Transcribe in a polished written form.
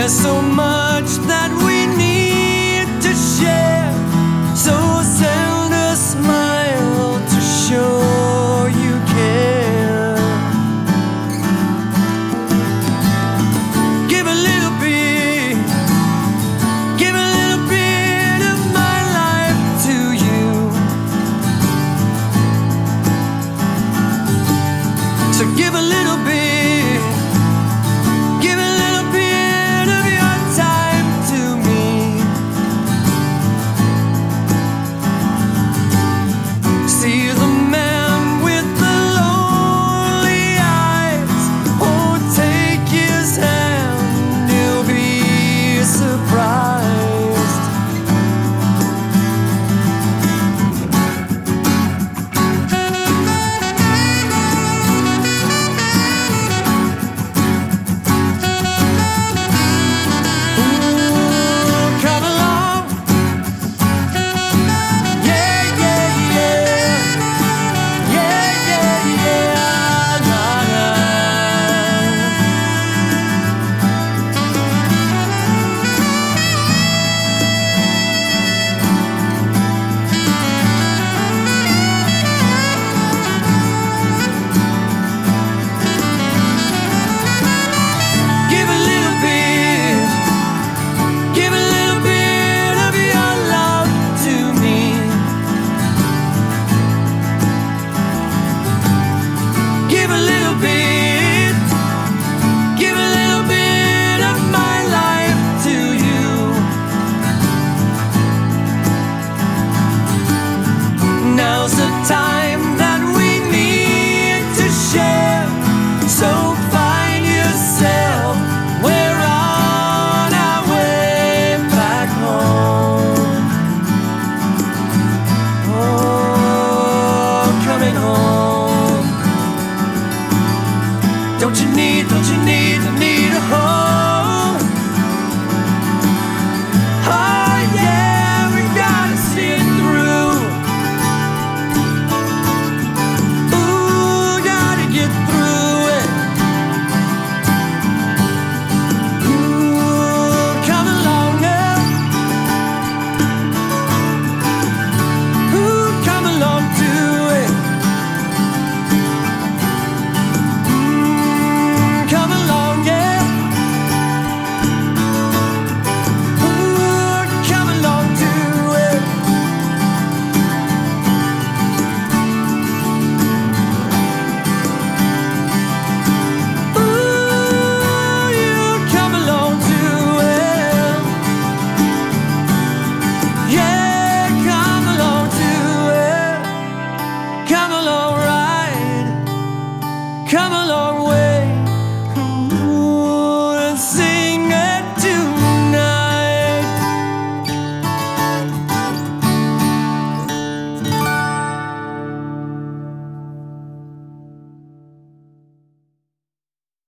There's so much that we need to share, so send a smile to show you care. Give a little bit, give a little bit of my life to you. So give a little bit, give a little bit of your time to me. See the man with the lonely eyes, oh, take his hand, you'll be surprised. Come along, yeah, yeah, yeah, yeah, yeah, yeah, nah, nah. Give a little bit, give a little bit of your love to me. Give a little bit, give a little bit of my life to you. Now's the time that we need to share, so find yourself, we're on our way back home. Oh, coming home. Don't you need